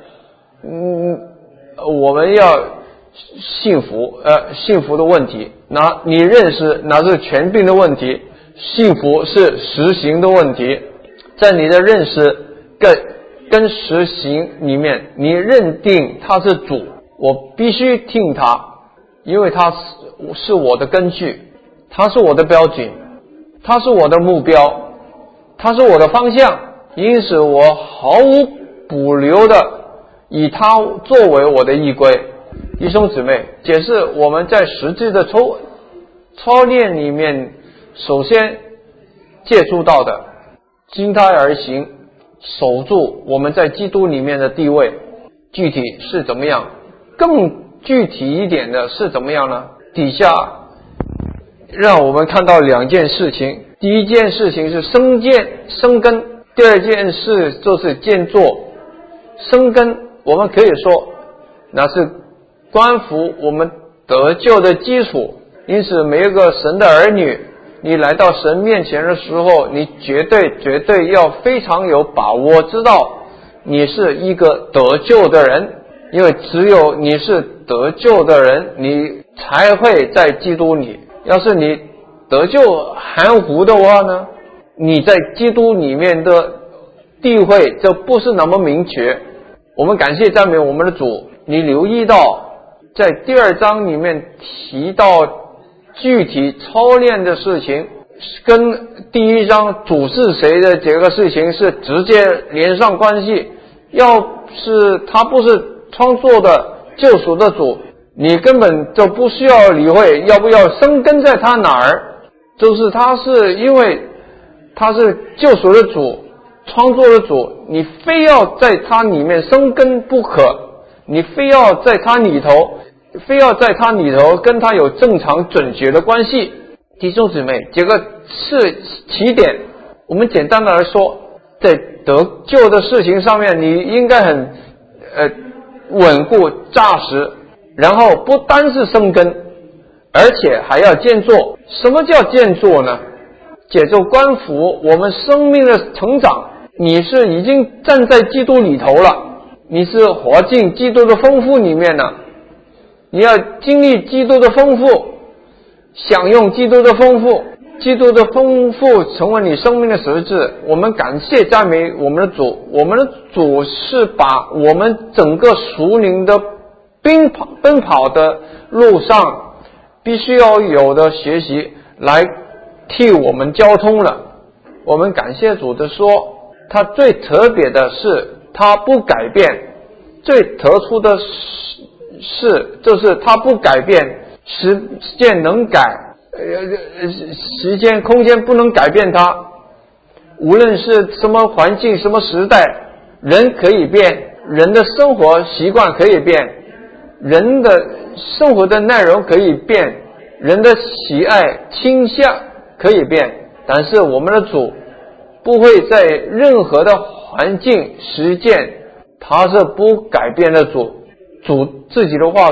我们要幸福的问题，那你认识那是权柄的问题，幸福是实行的问题。在你的认识跟实行里面，你认定他是主，我必须听他，因为他是我的根据，他是我的标准，他是我的目标，他是我的方向，因此我毫无保留的以他作为我的依归。弟兄姊妹，这是我们在实际的操练里面首先接触到的，经他而行，守住我们在基督里面的地位。具体是怎么样？更具体一点的是怎么样呢？底下让我们看到2件事情。第一件事情是生根，第二件事就是建作。生根，我们可以说那是关乎我们得救的基础。因此每一个神的儿女，你来到神面前的时候，你绝对要非常有把握，知道你是一个得救的人，因为只有你是得救的人，你才会在基督里。要是你得救含糊的话呢，你在基督里面的地位就不是那么明确。我们感谢赞美我们的主，你留意到在第2章里面提到具体操练的事情，跟第1章主是谁的这个事情是直接连上关系。要是他不是创作的救赎的主，你根本就不需要理会要不要生根在他哪儿，就是他是因为他是救赎的主，创作的主，你非要在他里面生根不可，你非要在他里头跟他有正常准确的关系。弟兄姊妹，这个是起点。我们简单的来说，在得救的事情上面，你应该很稳固扎实，然后不单是生根，而且还要建作。什么叫建作呢？这就关乎我们生命的成长。你是已经站在基督里头了，你是活进基督的丰富里面了，你要经历基督的丰富，享用基督的丰富，基督的丰富成为你生命的实质。我们感谢赞美我们的主，我们的主是把我们整个属灵的奔跑的路上必须要有的学习来替我们交通了。我们感谢主的说，他最特别的是他不改变，最特殊的是就是他不改变，时间能改，时间空间不能改变它。无论是什么环境什么时代，人可以变，人的生活习惯可以变，人的生活的内容可以变，人的喜爱倾向可以变，但是我们的主不会在任何的环境实践，他是不改变的主。主自己的话说，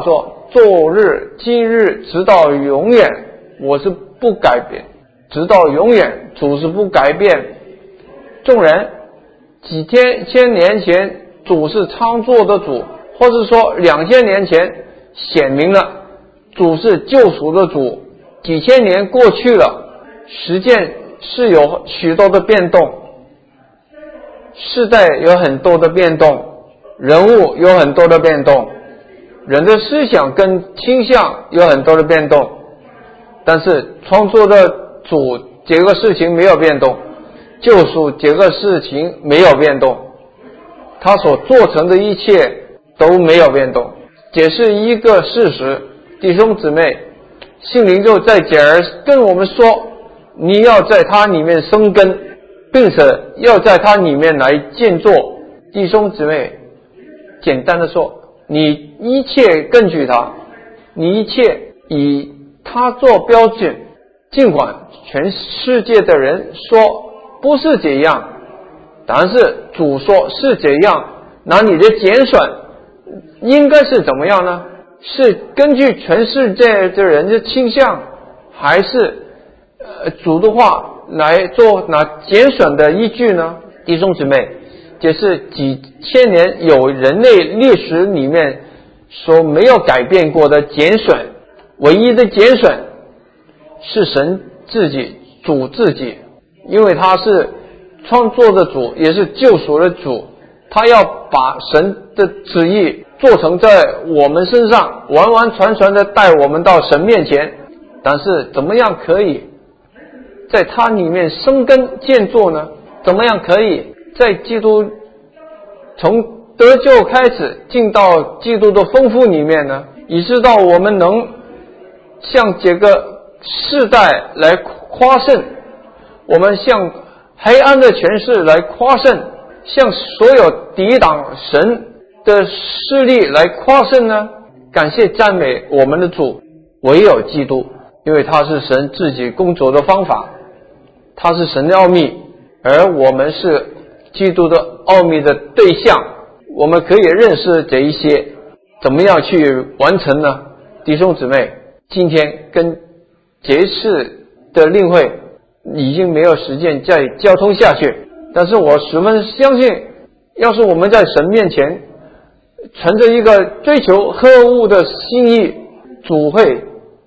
昨日今日直到永远，我是不改变，直到永远，主是不改变。众人几千年前主是创作的主，或是说2000年前显明了主是救赎的主。几千年过去了，时间是有许多的变动，世代有很多的变动，人物有很多的变动，人的思想跟倾向有很多的变动，但是创作的主这个事情没有变动，救赎这个事情没有变动，他所做成的一切都没有变动。这是一个事实，弟兄姊妹，圣灵就在这儿跟我们说，你要在他里面生根，并且要在他里面来建造。弟兄姊妹，简单的说，你一切根据他，你一切以他做标准，尽管全世界的人说不是这样，但是主说是这样，那你的拣选应该是怎么样呢？是根据全世界的人的倾向，还是主的话来做那拣选的依据呢？弟兄姊妹，这是几千年有人类历史里面说没有改变过的拣选，唯一的拣选是神自己，主自己，因为他是创作的主，也是救赎的主，他要把神的旨意做成在我们身上，完完全全的带我们到神面前。但是怎么样可以在他里面生根建造呢？怎么样可以在基督从得救开始进到基督的丰富里面呢？以致到我们能向这个世代来夸胜，我们向黑暗的权势来夸胜，向所有抵挡神的势力来夸胜呢？感谢赞美我们的主，唯有基督，因为他是神自己工作的方法，他是神的奥秘，而我们是基督的奥秘的对象，我们可以认识这一些，怎么样去完成呢？弟兄姊妹，今天跟这次的令会已经没有时间再交通下去，但是我十分相信，要是我们在神面前存着一个追求呵护的心意，主会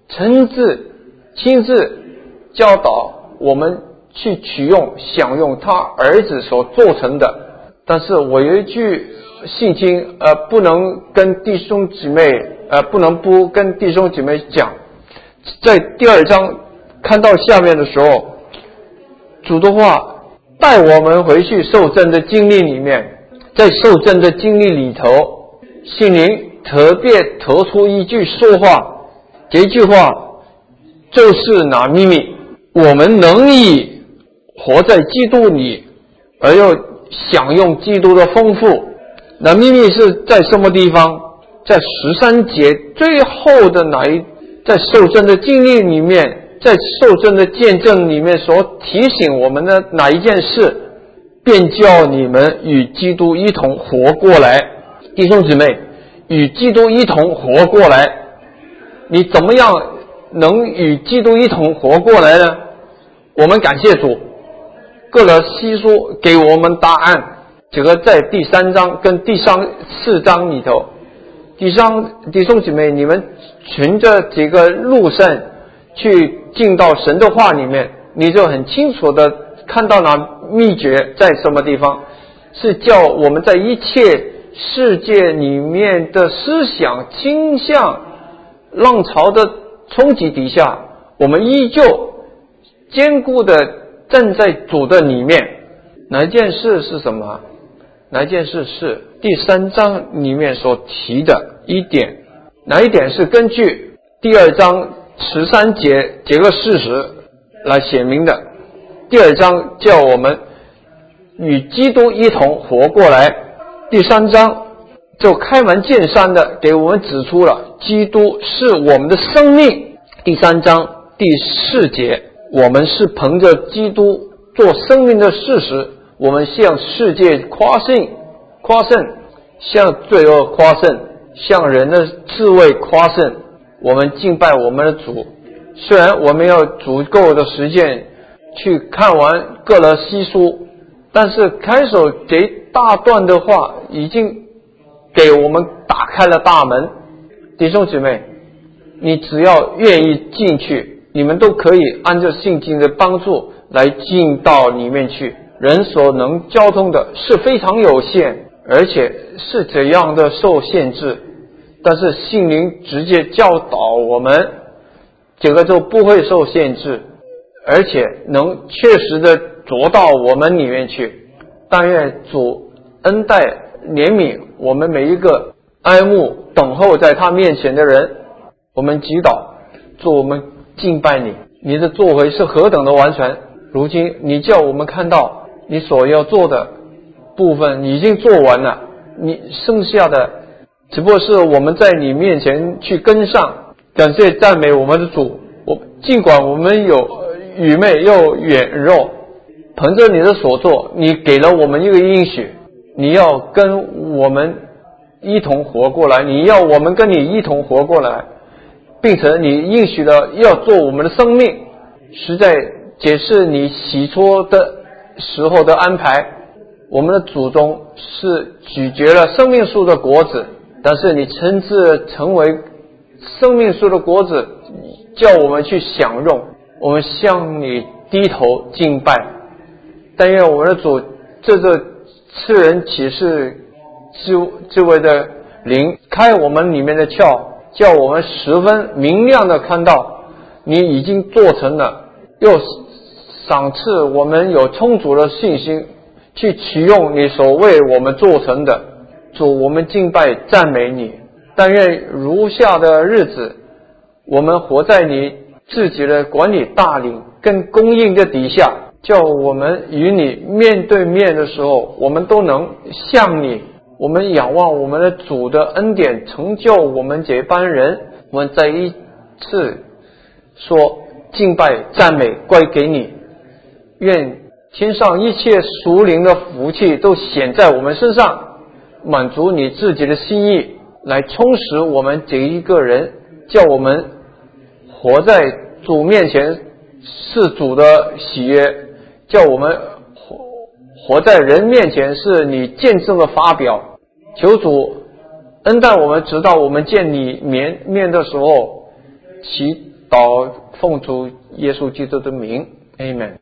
亲自教导我们去取用享用他儿子所做成的。但是我有一句信心不能跟弟兄姊妹不能不跟弟兄姊妹讲，在第2章看到下面的时候，主的话带我们回去受证的经历里面，在受证的经历里头，圣灵特别投出一句说话，这句话就是那秘密，我们能以活在基督里，而又享用基督的丰富。那秘密是在什么地方？在13节最后的在受证的经历里面，在受证的见证里面所提醒我们的哪一件事，便叫你们与基督一同活过来。弟兄姊妹，与基督一同活过来，你怎么样能与基督一同活过来呢？我们感谢主，哥罗西书给我们答案，这个在第3章跟第4章里头。弟兄姊妹，你们循着这个路上去进到神的话里面，你就很清楚的看到那秘诀在什么地方，是叫我们在一切世界里面的思想倾向浪潮的冲击底下，我们依旧坚固的站在主的里面。哪一件事是什么？哪一件事是第3章里面所提的一点？哪一点是根据第2章13节这个事实来写明的？第2章叫我们与基督一同活过来，第3章就开门见山的给我们指出了基督是我们的生命。第3章第4节，我们是凭着基督做生命的事实，我们向世界夸胜，向罪恶夸胜， 向人的智慧夸胜，我们敬拜我们的主。虽然我们有足够的时间去看完各的西书，但是开首这大段的话已经给我们打开了大门。弟兄姊妹，你只要愿意进去，你们都可以按照圣经的帮助来进到里面去。人所能交通的是非常有限，而且是怎样的受限制，但是圣灵直接教导我们，这个就不会受限制，而且能确实的着到我们里面去。但愿主恩待怜悯我们每一个爱慕等候在他面前的人。我们祈祷，主，我们敬拜你，你的作为是何等的完全。如今你叫我们看到你所要做的部分已经做完了，你剩下的只不过是我们在你面前去跟上。感谢赞美我们的主，尽管我们有愚昧又软弱，凭着你的所作，你给了我们一个应许，你要跟我们一同活过来，你要我们跟你一同活过来，并且你应许了要做我们的生命，实在解释你起初的时候的安排。我们的祖宗是咀嚼了生命树的果子，但是你亲自成为生命树的果子，叫我们去享用。我们向你低头敬拜。但愿我们的主这个赐人启示智慧的灵开我们里面的窍，叫我们十分明亮的看到你已经做成了，又赏赐我们有充足的信心去启用你所为我们做成的。主，我们敬拜赞美你。但愿如下的日子，我们活在你自己的管理大领跟供应的底下，叫我们与你面对面的时候，我们都能向你，我们仰望我们的主的恩典，成就我们这班人。我们再一次说，敬拜赞美归给你。愿天上一切属灵的福气都显在我们身上，满足你自己的心意，来充实我们这一个人，叫我们活在主面前是主的喜悦，叫我们活在人面前是你见证的发表。求主恩待我们，直到我们见你面的时候。祈祷奉主耶稣基督的名， Amen。